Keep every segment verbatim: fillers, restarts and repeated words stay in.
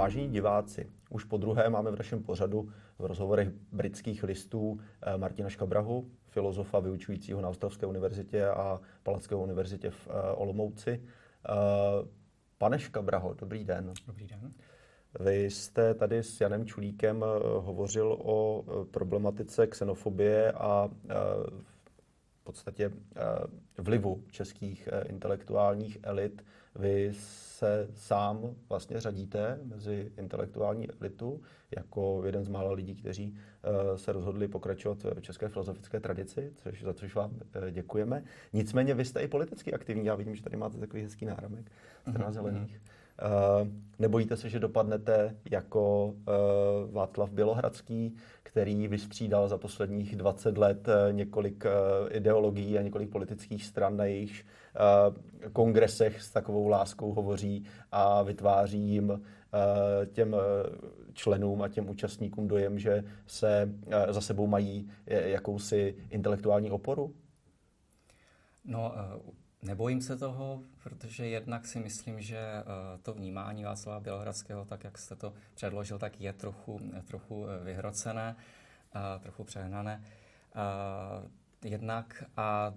Vážení diváci, už po druhé máme v našem pořadu v rozhovorech britských listů Martina Škabrahu, filozofa vyučujícího na Ostravské univerzitě a Palackého univerzitě v Olomouci. Pane Škabraho, dobrý den. Dobrý den. Vy jste tady s Janem Čulíkem hovořil o problematice xenofobie a v podstatě vlivu českých intelektuálních elit. Vy se sám vlastně řadíte mezi intelektuální elitu jako jeden z mála lidí, kteří se rozhodli pokračovat v české filozofické tradici, což, za což vám děkujeme. Nicméně vy jste i politicky aktivní. Já vidím, že tady máte takový hezký náramek Strana zelených. Uh, nebojíte se, že dopadnete jako uh, Václav Bělohradský, který vystřídal za posledních dvacet let uh, několik uh, ideologií a několik politických stran, na jejichž uh, kongresech s takovou láskou hovoří a vytváří jim uh, těm uh, členům a těm účastníkům dojem, že se uh, za sebou mají jakousi intelektuální oporu? No, uh... Nebojím se toho, protože jednak si myslím, že to vnímání Václava Bělohradského, tak jak jste to předložil, tak je trochu, trochu vyhrocené, trochu přehnané. Jednak, a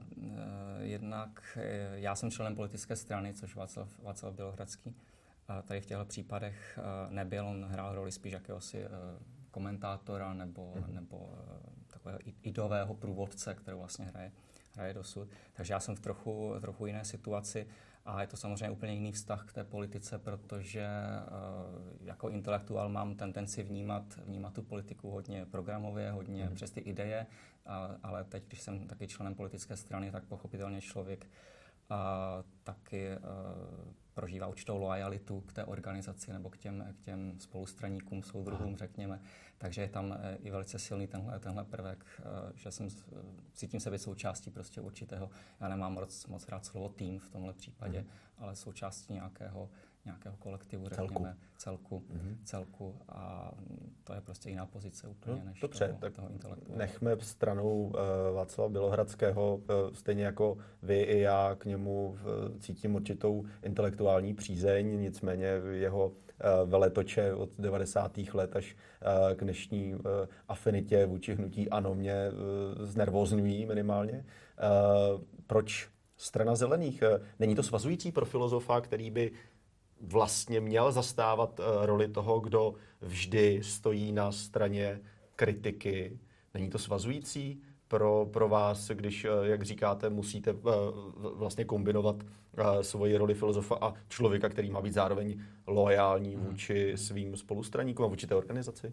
jednak já jsem členem politické strany, což Václav, Václav Bělohradský tady v těchto případech nebyl. On hrál roli spíš jakéhosi komentátora nebo, mm. nebo takového ideového průvodce, kterou vlastně hraje. hraje dosud. Takže já jsem v trochu, trochu jiné situaci a je to samozřejmě úplně jiný vztah k té politice, protože uh, jako intelektuál mám tendenci vnímat, vnímat tu politiku hodně programově, hodně mm. přes ty ideje, a, ale teď, když jsem taky členem politické strany, tak pochopitelně člověk uh, taky uh, prožívá určitou loajalitu k té organizaci nebo k těm, k těm spolustraníkům, soudruhům, řekněme. Takže je tam i velice silný tenhle, tenhle prvek, že jsem cítím se být součástí prostě určitého, já nemám moc, moc rád slovo tým v tomhle případě, mm. ale součástí nějakého, nějakého kolektivu, řekněme, celku, celku, mm. celku a to je prostě jiná pozice úplně, než no, dobře, toho, tak toho intelektu. Nechme stranou uh, Václava Bělohradského, uh, stejně jako vy i já k němu uh, cítím určitou intelektuální přízeň, nicméně jeho uh, veletoče od devadesátých let až uh, k dnešní uh, afinitě vůči hnutí ANO mě uh, znervózňují minimálně. Uh, proč Strana zelených? Uh, není to svazující pro filozofa, který by vlastně měl zastávat uh, roli toho, kdo vždy stojí na straně kritiky? Není to svazující pro, pro vás, když, uh, jak říkáte, musíte uh, vlastně kombinovat uh, svoji roli filozofa a člověka, který má být zároveň loajální vůči svým spolustraníkům a vůči té organizaci?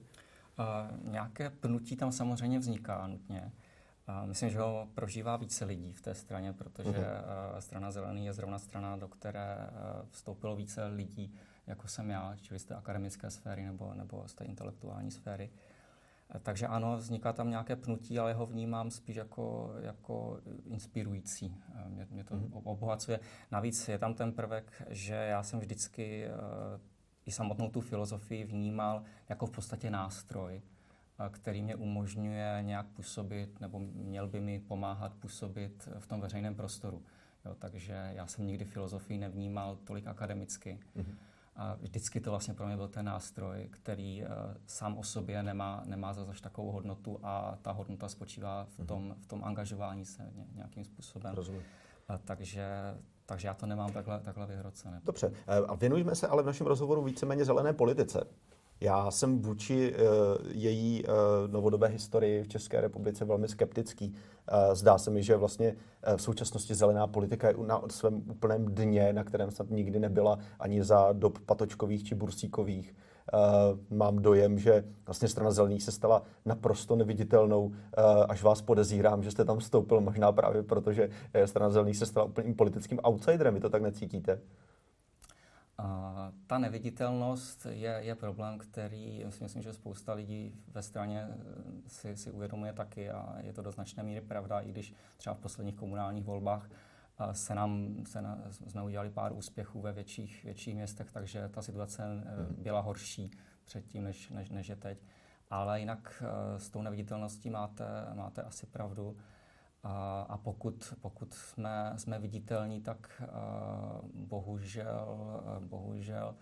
Uh, nějaké pnutí tam samozřejmě vzniká nutně. Uh, myslím, že ho prožívá více lidí v té straně, protože uh, Strana zelených je zrovna strana, do které uh, vstoupilo více lidí, jako jsem já, čili z té akademické sféry nebo, nebo z té intelektuální sféry. Uh, takže ano, vzniká tam nějaké pnutí, ale ho vnímám spíš jako, jako inspirující. Uh, mě, mě to mm. obohacuje. Navíc je tam ten prvek, že já jsem vždycky uh, i samotnou tu filozofii vnímal jako v podstatě nástroj, který mě umožňuje nějak působit, nebo měl by mi pomáhat působit v tom veřejném prostoru. Jo, takže já jsem nikdy filozofii nevnímal tolik akademicky. Mm-hmm. A vždycky to vlastně pro mě byl ten nástroj, který uh, sám o sobě nemá, nemá zase takovou hodnotu a ta hodnota spočívá v tom, mm-hmm. v tom angažování se nějakým způsobem. Rozumím. A takže, takže já to nemám takhle, takhle vyhrocené. Dobře. A věnujme se ale v našem rozhovoru víceméně zelené politice. Já jsem vůči uh, její uh, novodobé historii v České republice velmi skeptický. Uh, zdá se mi, že vlastně uh, v současnosti zelená politika je na svém úplném dně, na kterém snad nikdy nebyla ani za dob Patočkových či Bursíkových. Uh, mám dojem, že vlastně Strana zelených se stala naprosto neviditelnou, uh, až vás podezírám, že jste tam vstoupil možná právě proto, že Strana zelených se stala úplným politickým outsiderem. Vy to tak necítíte? Uh, ta neviditelnost je, je problém, který si myslím, že spousta lidí ve straně si, si uvědomuje taky a je to do značné míry pravda, i když třeba v posledních komunálních volbách uh, se nám, se na, jsme udělali pár úspěchů ve větších, větších městech, takže ta situace uh, byla horší předtím, než, než, než je teď. Ale jinak uh, s tou neviditelností máte, máte asi pravdu. A, a pokud, pokud jsme, jsme viditelní, tak uh, bohužel, uh, bohužel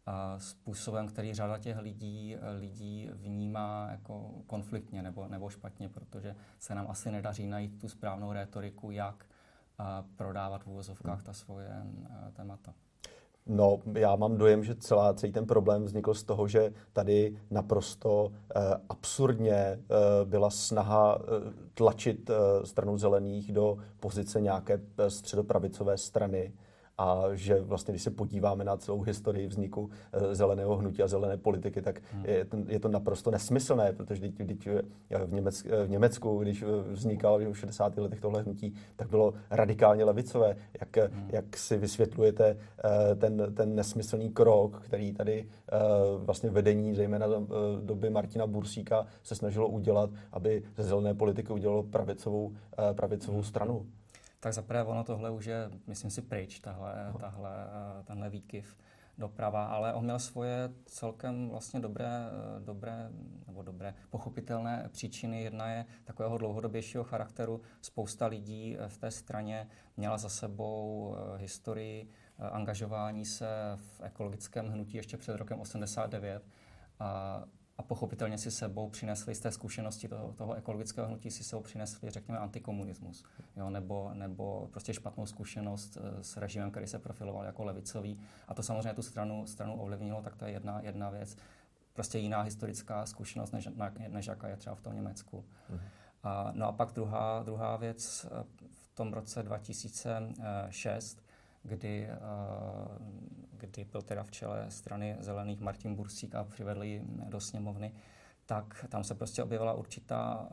způsobem, který řada těch lidí, lidí vnímá jako konfliktně nebo, nebo špatně, protože se nám asi nedaří najít tu správnou rétoriku, jak prodávat v uvozovkách ta svoje témata. No, já mám dojem, že celá, celý ten problém vznikl z toho, že tady naprosto eh, absurdně eh, byla snaha eh, tlačit eh, stranu zelených do pozice nějaké středopravicové strany. A že vlastně, když se podíváme na celou historii vzniku e, zeleného hnutí a zelené politiky, tak hmm. je, je to naprosto nesmyslné, protože teď, teď v, Němec, v Německu, když vznikalo v šedesátých letech tohle hnutí, tak bylo radikálně levicové. Jak, hmm. jak si vysvětlujete e, ten, ten nesmyslný krok, který tady e, vlastně vedení, zejména do doby Martina Bursíka, se snažilo udělat, aby ze zelené politiky udělalo pravicovou, e, pravicovou hmm. stranu? Tak zaprvé ono tohle už je, myslím si, pryč, tahle, tahle, tenhle výkyv doprava, ale on měl svoje celkem vlastně dobré, dobré, nebo dobré pochopitelné příčiny. Jedna je takového dlouhodobějšího charakteru. Spousta lidí v té straně měla za sebou historii angažování se v ekologickém hnutí ještě před rokem osmdesát devět. A A pochopitelně si sebou přinesli z té zkušenosti toho, toho ekologického hnutí, si sebou přinesli, řekněme, antikomunismus. Jo, nebo, nebo prostě špatnou zkušenost s režimem, který se profiloval jako levicový. A to samozřejmě tu stranu, stranu ovlivnilo, tak to je jedna, jedna věc. Prostě jiná historická zkušenost, než, než jaká je třeba v tom Německu. Mhm. A, no a pak druhá, druhá věc v tom roce dva tisíce šest, kdy, kdy byl teda v čele strany zelených Martin Bursík a přivedli ji do sněmovny, tak tam se prostě objevila určitá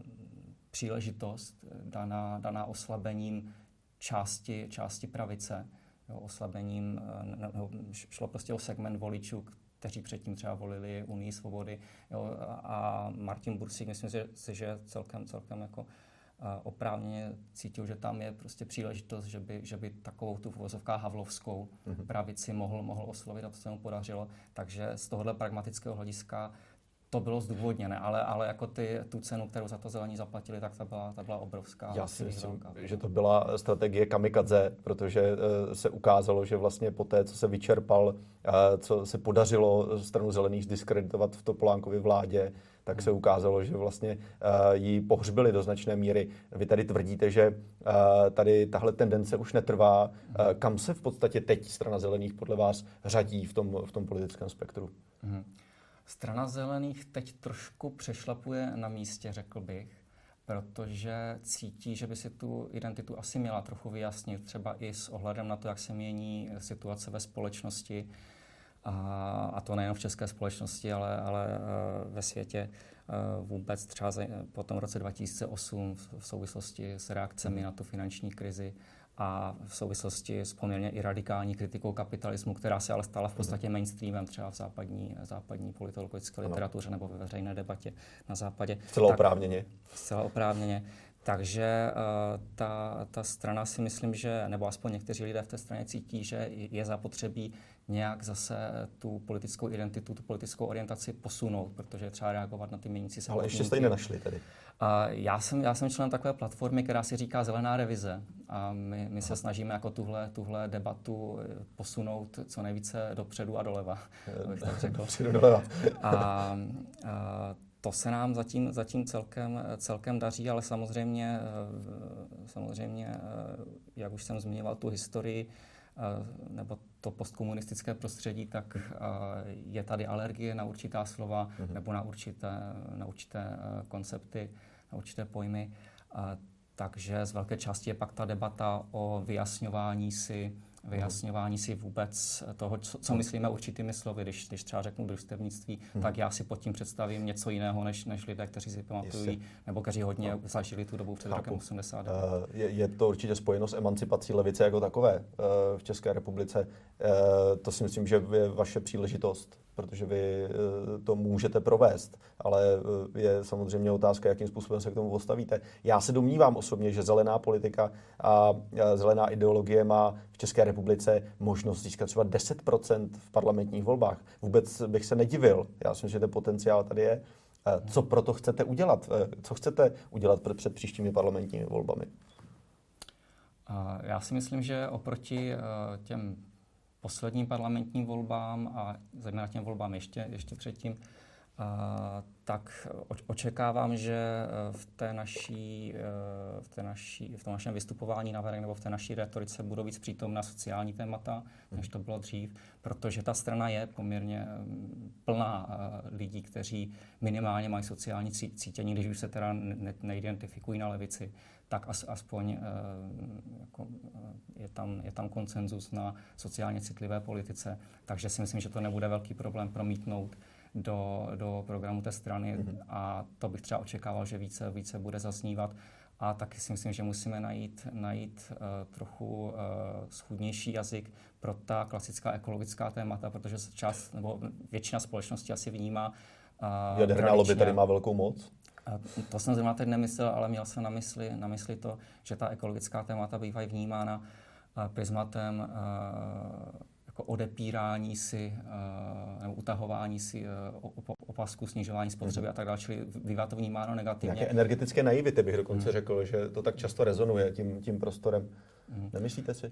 příležitost daná, daná oslabením části, části pravice. Jo, oslabením, no, šlo prostě o segment voličů, kteří předtím třeba volili Unii svobody. Jo, a Martin Bursík, myslím si, že celkem, celkem jako oprávněně cítil, že tam je prostě příležitost, že by, že by takovou tu v uvozovkách havlovskou mm-hmm. pravici mohl, mohl oslovit a to se mu podařilo. Takže z tohohle pragmatického hlediska to bylo zdůvodněné, ale, ale jako ty, tu cenu, kterou za to zelení zaplatili, tak ta byla, ta byla obrovská. Já si myslím, že to byla strategie kamikadze, protože uh, se ukázalo, že vlastně po té, co se vyčerpal, uh, co se podařilo stranu zelených zdiskreditovat v Topolánkově vládě, tak se ukázalo, že vlastně uh, ji pohřbili do značné míry. Vy tady tvrdíte, že uh, tady tahle tendence už netrvá. Uh, kam se v podstatě teď strana zelených podle vás řadí v tom, v tom politickém spektru? Mm. Strana zelených teď trošku přešlapuje na místě, řekl bych, protože cítí, že by si tu identitu asi měla trochu vyjasnit, třeba i s ohledem na to, jak se mění situace ve společnosti. A, a to nejen v české společnosti, ale, ale ve světě vůbec třeba po tom roce dva tisíce osm v souvislosti s reakcemi na tu finanční krizi a v souvislosti s poměrně i radikální kritikou kapitalismu, která se ale stala v podstatě mainstreamem třeba v západní, západní politologické literatuře nebo ve veřejné debatě na západě. Zcela oprávněně. Zcela oprávněně. Takže uh, ta, ta strana si myslím, že, nebo aspoň někteří lidé v té straně cítí, že je zapotřebí nějak zase tu politickou identitu, tu politickou orientaci posunout, protože je třeba reagovat na ty měnící se. Ale ještě jste ji nenašli tedy. Uh, já, jsem, já jsem členem takové platformy, která si říká Zelená revize. A my, my se snažíme jako tuhle, tuhle debatu posunout co nejvíce dopředu a doleva. Abych tak řekl. Dopředu doleva. a, uh, To se nám zatím, zatím celkem, celkem daří, ale samozřejmě, samozřejmě, jak už jsem zmiňoval tu historii nebo to postkomunistické prostředí, tak je tady alergie na určitá slova mm-hmm. nebo na určité, na určité koncepty, na určité pojmy. Takže z velké části je pak ta debata o vyjasňování si vyjasňování si vůbec toho, co, co myslíme určitými slovy. Když, když třeba řeknu družstevnictví, hmm. tak já si pod tím představím něco jiného, než, než lidé, kteří si pamatují, Jistě. nebo kteří hodně no. zažili tu dobu před Chápu. rokem osmdesát devět. Uh, je, je to určitě spojeno s emancipací levice jako takové uh, v České republice. Uh, to si myslím, že je vaše příležitost, protože vy uh, to můžete provést, ale uh, je samozřejmě otázka, jakým způsobem se k tomu postavíte. Já se domnívám osobně, že zelená politika a uh, zelená ideologie má v České republice možnost získat třeba deset procent v parlamentních volbách. Vůbec bych se nedivil. Já si myslím, že ten potenciál tady je. Co proto chcete udělat? Co chcete udělat před příštími parlamentními volbami? Já si myslím, že oproti těm posledním parlamentním volbám a zejména těm volbám ještě, ještě předtím, Uh, tak očekávám, že v té naší, v té naší, v tom našem vystupování navenek nebo v té naší retorice budou víc přítomná sociální témata, než to bylo dřív, protože ta strana je poměrně plná lidí, kteří minimálně mají sociální cítění, když už se teda ne- neidentifikují na levici, tak as, aspoň jako, je tam, je tam konsenzus na sociálně citlivé politice, takže si myslím, že to nebude velký problém promítnout do, do programu té strany mm-hmm. a to bych třeba očekával, že více, více bude zaznívat. A taky si myslím, že musíme najít, najít uh, trochu uh, schůdnější jazyk pro ta klasická ekologická témata, protože část, nebo většina společnosti asi vnímá uh, jaderná lobby tady má velkou moc? Uh, to jsem zrovna teď nemyslel, ale měl jsem na mysli, na mysli to, že ta ekologická témata bývají vnímána uh, prismatem uh, jako odepírání si uh, nebo utahování si uh, opasku, snižování spotřeby mm. a tak dále, čili bývá to vnímáno negativně. Nějaké energetické naivity bych dokonce mm. řekl, že to tak často rezonuje tím, tím prostorem. Mm. Nemyslíte si?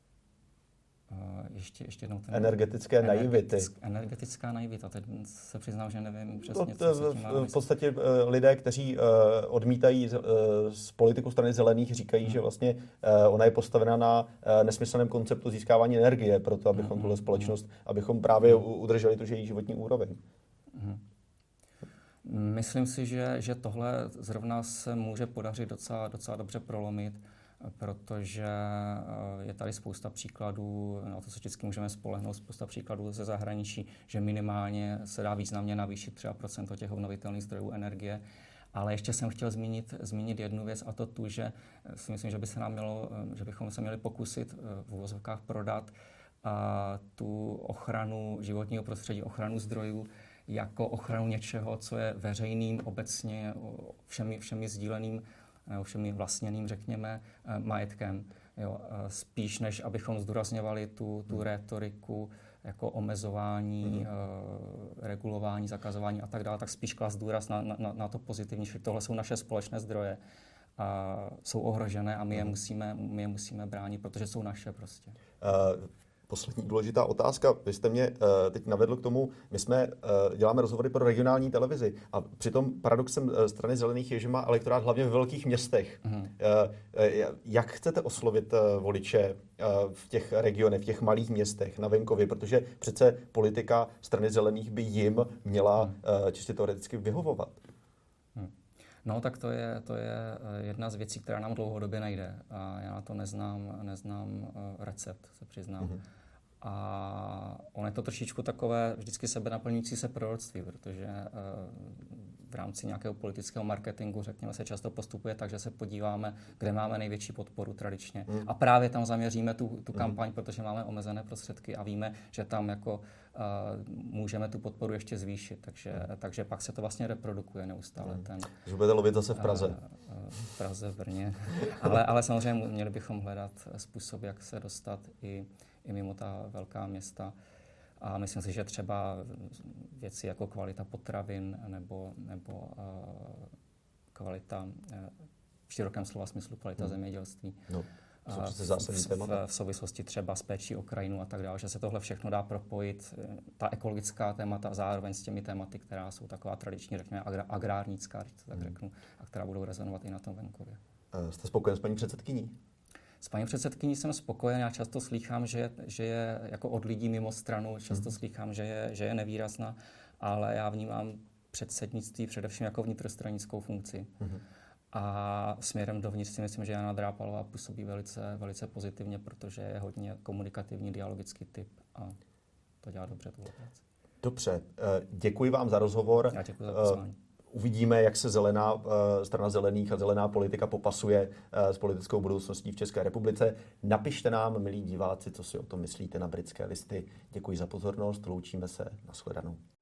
Uh, ještě, ještě jednou ten... Energetické naivity. Energetická naivita, teď se přiznám, že nevím přesně, to, co se tím má v podstatě uh, lidé, kteří uh, odmítají uh, z politiku strany zelených, říkají, hmm. že vlastně uh, ona je postavena na uh, nesmyslném konceptu získávání energie, proto abychom hmm. tuhle společnost, abychom právě hmm. udrželi tu její životní úroveň. Hmm. Myslím si, že, že tohle zrovna se může podařit docela, docela dobře prolomit, protože je tady spousta příkladů, na to se vždycky můžeme spolehnout, spousta příkladů ze zahraničí, že minimálně se dá významně navýšit třeba procento těch obnovitelných zdrojů energie. Ale ještě jsem chtěl zmínit, zmínit jednu věc, a to tu, že si myslím, že by se nám mělo, že bychom se měli pokusit v uvozovkách prodat a, tu ochranu životního prostředí, ochranu zdrojů, jako ochranu něčeho, co je veřejným, obecně všemi, všemi sdíleným, všemi vlastněným, řekněme, majetkem. Jo, spíš než abychom zdůrazňovali tu, tu rétoriku jako omezování, mm. uh, regulování, zakazování a tak dále, tak spíš klas důraz na, na, na to pozitivní, že tohle jsou naše společné zdroje a jsou ohrožené a my je musíme, my je musíme bránit, protože jsou naše prostě. Uh. Poslední důležitá otázka. Vy jste mě uh, teď navedl k tomu, my jsme uh, děláme rozhovory pro regionální televizi a přitom paradoxem uh, strany zelených je, že má elektorát hlavně ve velkých městech. Mm. Uh, uh, jak chcete oslovit uh, voliče uh, v těch regionech, v těch malých městech, na venkově, protože přece politika strany zelených by jim měla uh, čistě teoreticky vyhovovat? Mm. No, tak to je, to je jedna z věcí, která nám dlouhodobě nejde. A já na to neznám, neznám uh, recept, se přiznám. Mm-hmm. A on je to trošičku takové vždycky sebenaplňující se proroctví, protože uh, v rámci nějakého politického marketingu, řekněme, se často postupuje tak, že se podíváme, kde máme největší podporu tradičně. Mm. A právě tam zaměříme tu, tu kampaň, mm. protože máme omezené prostředky a víme, že tam jako uh, můžeme tu podporu ještě zvýšit. Takže, mm. takže pak se to vlastně reprodukuje neustále. Mm. Ten, že budete lovit zase v Praze. Uh, uh, v Praze, v Brně. ale, ale samozřejmě měli bychom hledat způsob, jak se dostat i, i mimo ta velká města. A myslím si, že třeba věci jako kvalita potravin nebo, nebo uh, kvalita, uh, v širokém slova smyslu kvalita hmm. zemědělství. No, jsou přece zásadní témata. V, v souvislosti třeba s péčí o krajinu a tak dále, že se tohle všechno dá propojit, ta ekologická témata zároveň s těmi tématy, která jsou taková tradiční, řekněme, agra, agrárnická, když to tak hmm. řeknu, a která budou rezonovat i na tom venkově. Uh, jste spokojen s paní předsedkyní? S paní předsedkyní jsem spokojen, já často slýchám, že, že je jako od lidí mimo stranu, často mm. slýchám, že je, že je nevýrazná, ale já vnímám předsednictví především jako vnitrostranickou funkci. Mm. A směrem dovnitř si myslím, že Jana Drápalová působí velice, velice pozitivně, protože je hodně komunikativní, dialogický typ a to dělá dobře tu práci. Dobře, děkuji vám za rozhovor. Já děkuji za pozvání. Uvidíme, jak se zelená, uh, strana zelených a zelená politika popasuje uh, s politickou budoucností v České republice. Napište nám, milí diváci, co si o tom myslíte na Britské listy. Děkuji za pozornost, loučíme se, nashledanou.